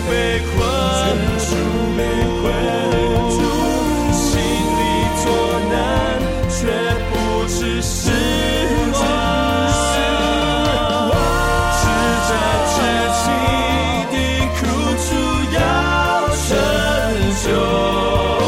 被困住，被困住，心里作难，却不知失望，只战至情的苦楚要成就。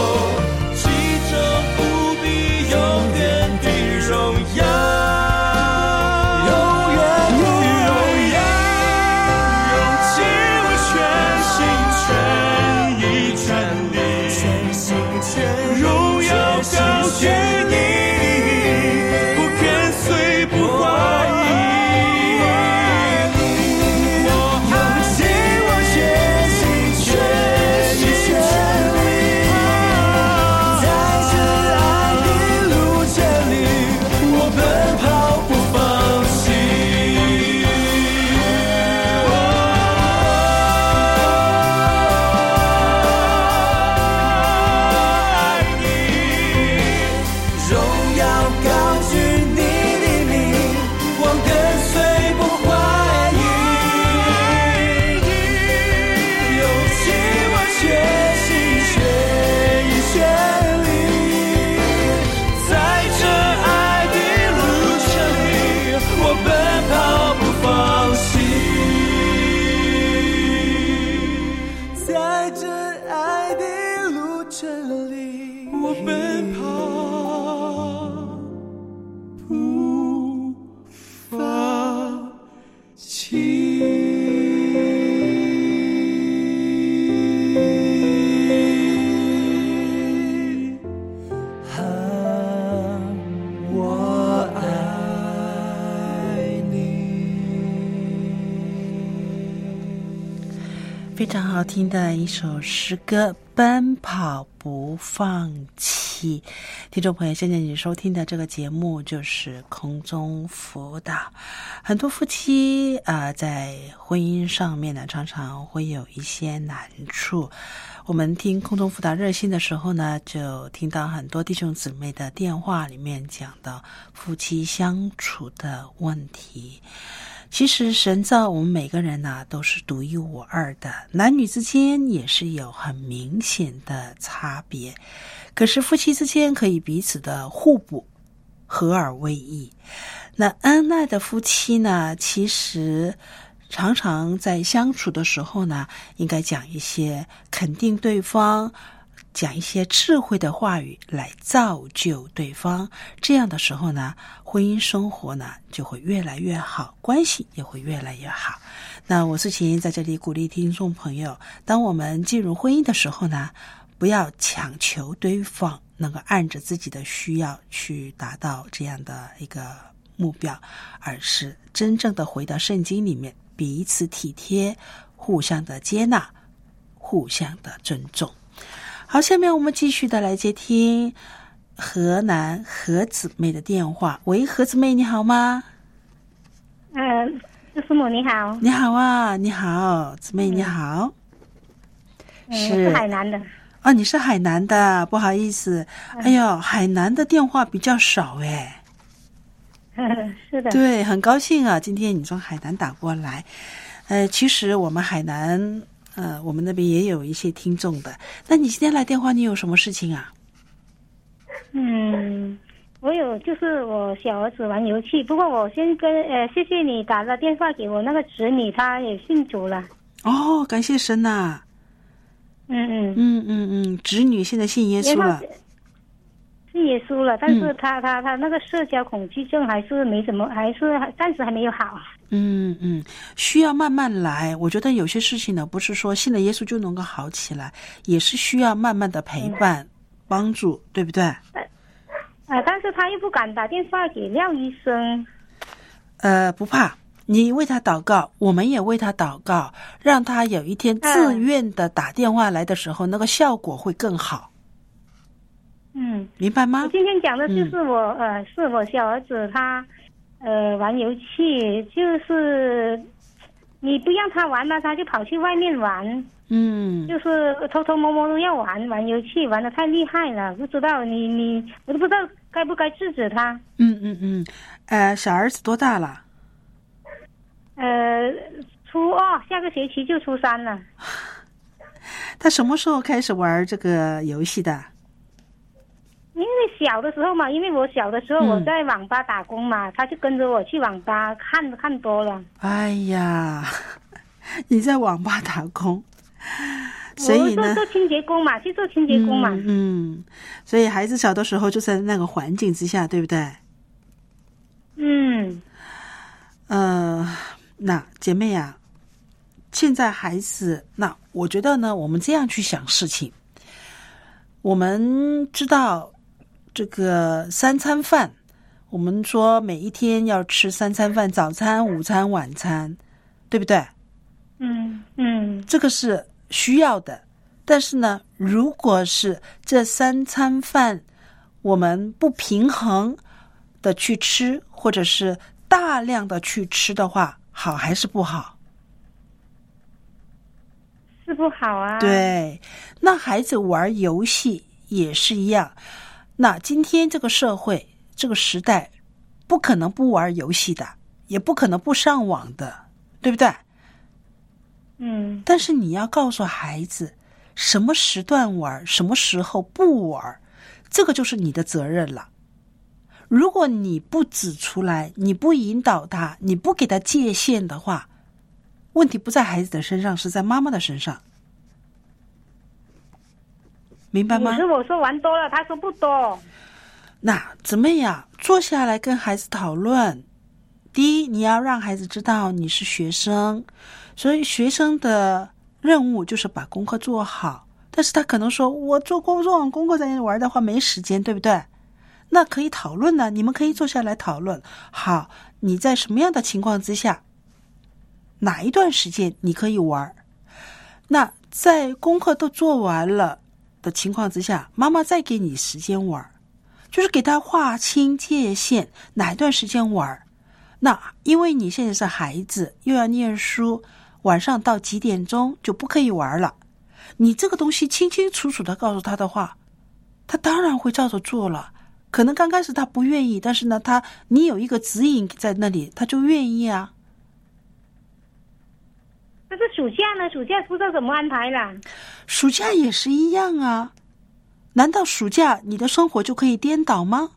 非常好听的一首诗歌，奔跑不放弃。听众朋友，现在你收听的这个节目就是空中辅导。很多夫妻啊、呃，在婚姻上面呢，常常会有一些难处。我们听空中辅导热线的时候呢，就听到很多弟兄姊妹的电话里面讲到夫妻相处的问题。其实神造我们每个人啊都是独一无二的，男女之间也是有很明显的差别，可是夫妻之间可以彼此的互补，合而为一。那恩爱的夫妻呢，其实常常在相处的时候呢，应该讲一些肯定对方，讲一些智慧的话语来造就对方，这样的时候呢，婚姻生活呢就会越来越好，关系也会越来越好。那我素琴在这里鼓励听众朋友，当我们进入婚姻的时候呢，不要强求对方能够按着自己的需要去达到这样的一个目标，而是真正的回到圣经里面，彼此体贴，互相的接纳，互相的尊重。好，下面我们继续的来接听河南何姊妹的电话。喂，何姊妹你好吗？ 呃，师母你好。 你好啊，你好，姊妹你好。 嗯，是，我是海南的。 哦，你是海南的，不好意思。嗯、哎呦，海南的电话比较少哎。 是的。 对，很高兴啊，今天你从海南打过来。呃，其实我们海南。呃，我们那边也有一些听众的。那你今天来电话，你有什么事情啊？ 嗯，我有，就是我小儿子玩游戏。不过我先跟呃，谢谢你打了电话给我那个侄女，她也信主了。 哦，感谢神呐、啊！ 嗯嗯嗯嗯嗯，侄女现在信耶稣了。 信耶稣了，但是他、嗯、他他那个社交恐惧症还是没什么，还是暂时还没有好。 嗯嗯，需要慢慢来。我觉得有些事情呢，不是说信了耶稣就能够好起来，也是需要慢慢的陪伴、嗯、帮助，对不对？ 呃，呃，但是他又不敢打电话给廖医生。 呃，不怕，你为他祷告，我们也为他祷告，让他有一天自愿的打电话来的时候，嗯、那个效果会更好。 嗯， 明白吗？ 我今天讲的就是我、嗯、呃，是我小儿子他呃玩游戏，就是你不让他玩了，他就跑去外面玩。嗯，就是偷偷摸摸都要玩玩游戏，玩得太厉害了，不知道你你我都不知道该不该制止他。 嗯嗯嗯，呃，小儿子多大了？ 呃，初二，下个学期就初三了。 他什么时候开始玩这个游戏的？ 因为小的时候嘛，因为我小的时候我在网吧打工嘛，嗯、他就跟着我去网吧看看多了。 哎呀，你在网吧打工，所以呢， 我做做清洁工嘛，去做清洁工嘛。 嗯, 嗯，所以孩子小的时候就在那个环境之下，对不对？ 嗯， 呃，那姐妹啊，现在孩子，那我觉得呢，我们这样去想事情，我们知道这个三餐饭，我们说每一天要吃三餐饭，早餐、午餐、晚餐，对不对？ 嗯嗯， 这个是需要的。但是呢，如果是这三餐饭我们不平衡的去吃，或者是大量的去吃的话，好还是不好？ 是不好啊。 对，那孩子玩游戏也是一样。那今天这个社会，这个时代，不可能不玩游戏的，也不可能不上网的，对不对？ 嗯。 但是你要告诉孩子，什么时段玩，什么时候不玩，这个就是你的责任了。如果你不指出来，你不引导他，你不给他界限的话，问题不在孩子的身上，是在妈妈的身上，明白吗？ 可是我说玩多了，他说不多。 那怎么样？坐下来跟孩子讨论。第一，你要让孩子知道你是学生，所以学生的任务就是把功课做好。但是他可能说，我做工做完功课在玩的话没时间，对不对？那可以讨论呢，你们可以坐下来讨论。好，你在什么样的情况之下，哪一段时间你可以玩？那在功课都做完了的情况之下，妈妈再给你时间玩，就是给他划清界限，哪一段时间玩。那因为你现在是孩子，又要念书，晚上到几点钟就不可以玩了。你这个东西清清楚楚的告诉他的话，他当然会照着做了。可能刚开始他不愿意，但是呢，他你有一个指引在那里，他就愿意啊。 但是暑假呢？暑假不知道怎么安排了。 暑假也是一样啊，难道暑假你的生活就可以颠倒吗？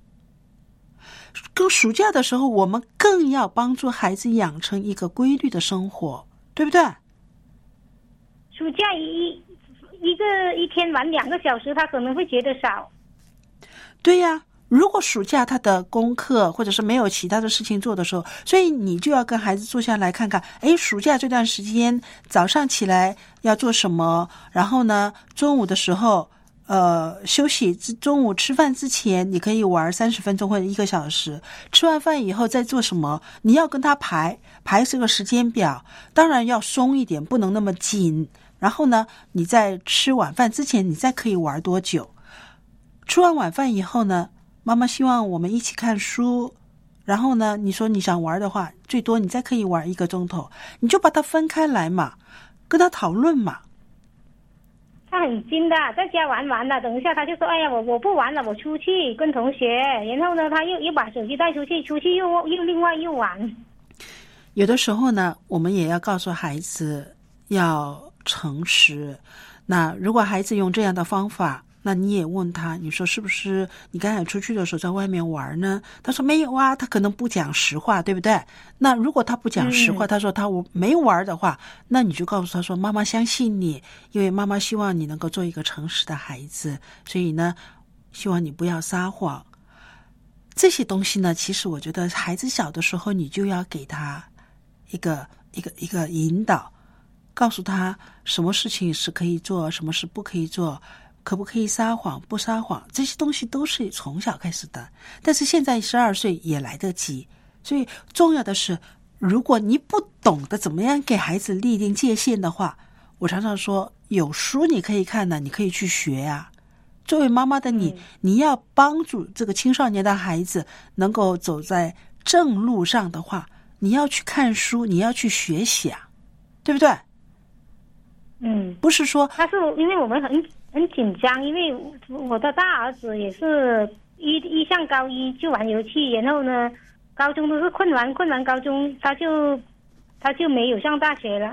跟暑假的时候，我们更要帮助孩子养成一个规律的生活，对不对？ 暑假一一个一天玩两个小时，他可能会觉得少。 对呀，如果暑假他的功课或者是没有其他的事情做的时候，所以你就要跟孩子坐下来看看，诶，暑假这段时间早上起来要做什么，然后呢，中午的时候呃休息，中午吃饭之前你可以玩三十分钟或者一个小时，吃完饭以后再做什么，你要跟他排排这个时间表，当然要松一点，不能那么紧。然后呢，你在吃晚饭之前你再可以玩多久，吃完晚饭以后呢，妈妈希望我们一起看书，然后呢，你说你想玩的话，最多你再可以玩一个钟头，你就把它分开来嘛，跟他讨论嘛。 他很精的，在家玩完了，等一下他就说，哎呀，我我不玩了，我出去跟同学，然后呢，他又又把手机带出去，出去又又另外又玩。 有的时候呢，我们也要告诉孩子要诚实。那如果孩子用这样的方法，那你也问他，你说是不是你刚才出去的时候在外面玩呢？他说没有啊，他可能不讲实话，对不对？那如果他不讲实话，嗯、他说他我没玩的话，那你就告诉他说，妈妈相信你，因为妈妈希望你能够做一个诚实的孩子，所以呢，希望你不要撒谎。这些东西呢，其实我觉得孩子小的时候，你就要给他一个一个一个引导，告诉他什么事情是可以做，什么是不可以做。可不可以撒谎不撒谎，这些东西都是从小开始的，但是现在十二岁也来得及。所以重要的是，如果你不懂得怎么样给孩子立定界限的话，我常常说有书你可以看的，你可以去学呀、啊。作为妈妈的你、嗯、你要帮助这个青少年的孩子能够走在正路上的话，你要去看书，你要去学习啊，对不对？ 嗯， 不是说他是因为我们很很紧张，因为我的大儿子也是一一上高一就玩游戏，然后呢，高中都是困完困完高中，他就他就没有上大学了。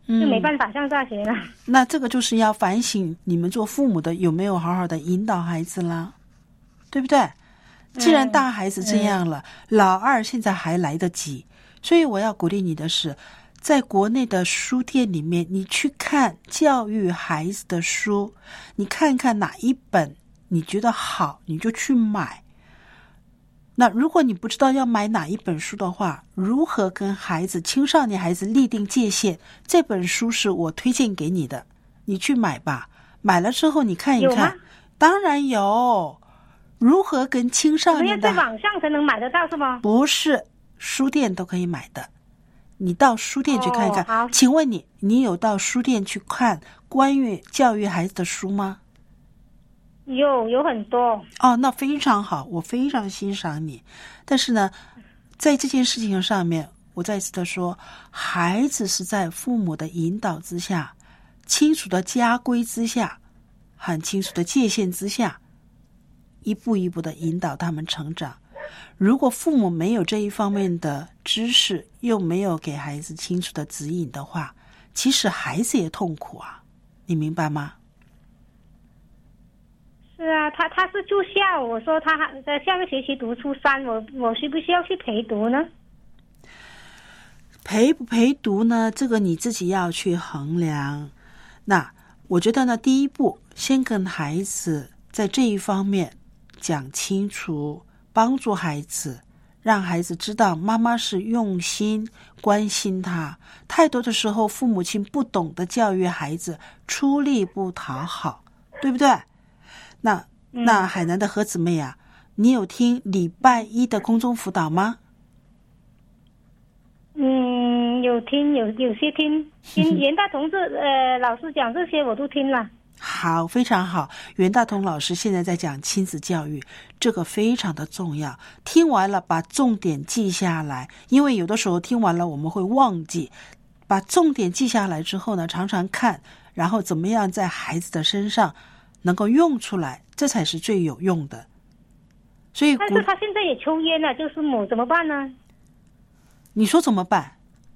就没办法上大学了。 那这个就是要反省你们做父母的有没有好好的引导孩子啦，对不对？既然大孩子这样了，嗯、老二现在还来得及，所以我要鼓励你的是，在国内的书店里面，你去看教育孩子的书，你看看哪一本你觉得好，你就去买。那如果你不知道要买哪一本书的话，如何跟孩子、青少年孩子立定界限？这本书是我推荐给你的，你去买吧。买了之后你看一看。 有吗？ 当然有。如何跟青少年的？ 要在网上才能买得到是吗？ 不是，书店都可以买的。你到书店去看一看。 哦、 请问你，你有到书店去看关于教育孩子的书吗？ 有，有很多。 哦，那非常好，我非常欣赏你。但是呢，在这件事情上面，我再次的说，孩子是在父母的引导之下，清楚的家规之下，很清楚的界限之下，一步一步的引导他们成长。如果父母没有这一方面的知识，又没有给孩子清楚的指引的话，其实孩子也痛苦啊，你明白吗？ 是啊，他他是住校，我说他还在下个学期读初三，我我需不需要去陪读呢？ 陪不陪读呢？这个你自己要去衡量。那我觉得呢，第一步先跟孩子在这一方面讲清楚，帮助孩子，让孩子知道妈妈是用心关心他。太多的时候，父母亲不懂得教育孩子，出力不讨好，对不对？那那海南的何姊妹啊，你有听礼拜一的空中辅导吗？ 嗯，有听，有有些听，听袁大同这呃老师讲这些我都听了。 好，非常好。袁大同老师现在在讲亲子教育，这个非常的重要。听完了，把重点记下来，因为有的时候听完了我们会忘记。把重点记下来之后呢，常常看，然后怎么样在孩子的身上能够用出来，这才是最有用的。所以， 但是他现在也抽烟了，就是母怎么办呢？ 你说怎么办？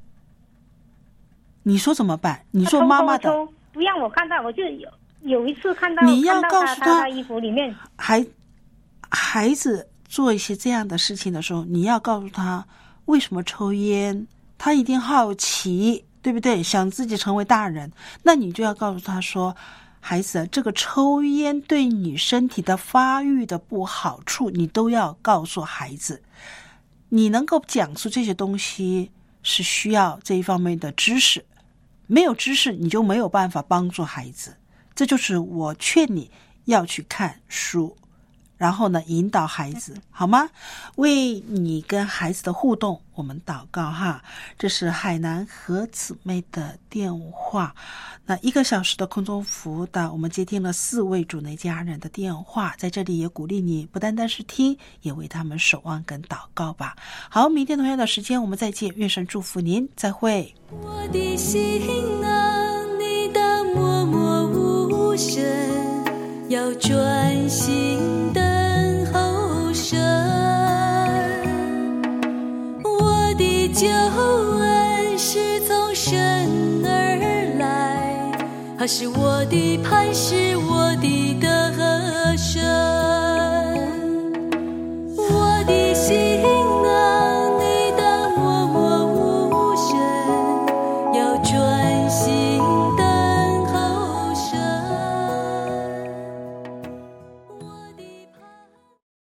你说怎么办？你说妈妈的， 偷偷抽不让我看到，我就有有一次看到， 你要告诉他， 他衣服里面， 孩孩子做一些这样的事情的时候，你要告诉他为什么抽烟，他一定好奇，对不对？想自己成为大人，那你就要告诉他说，孩子，这个抽烟对你身体的发育的不好处，你都要告诉孩子。你能够讲出这些东西，是需要这一方面的知识，没有知识你就没有办法帮助孩子。这就是我劝你要去看书，然后呢引导孩子，好吗？为你跟孩子的互动我们祷告哈。这是海南何姊妹的电话，那一个小时的空中辅导，我们接听了四位主内家人的电话，在这里也鼓励你不单单是听，也为他们守望跟祷告吧。好，明天同样的时间我们再见，愿神祝福您，再会。 我的心啊，你的默默无声，要专心等候神。我的救恩是从神而来，他是我的磐石，我的得胜。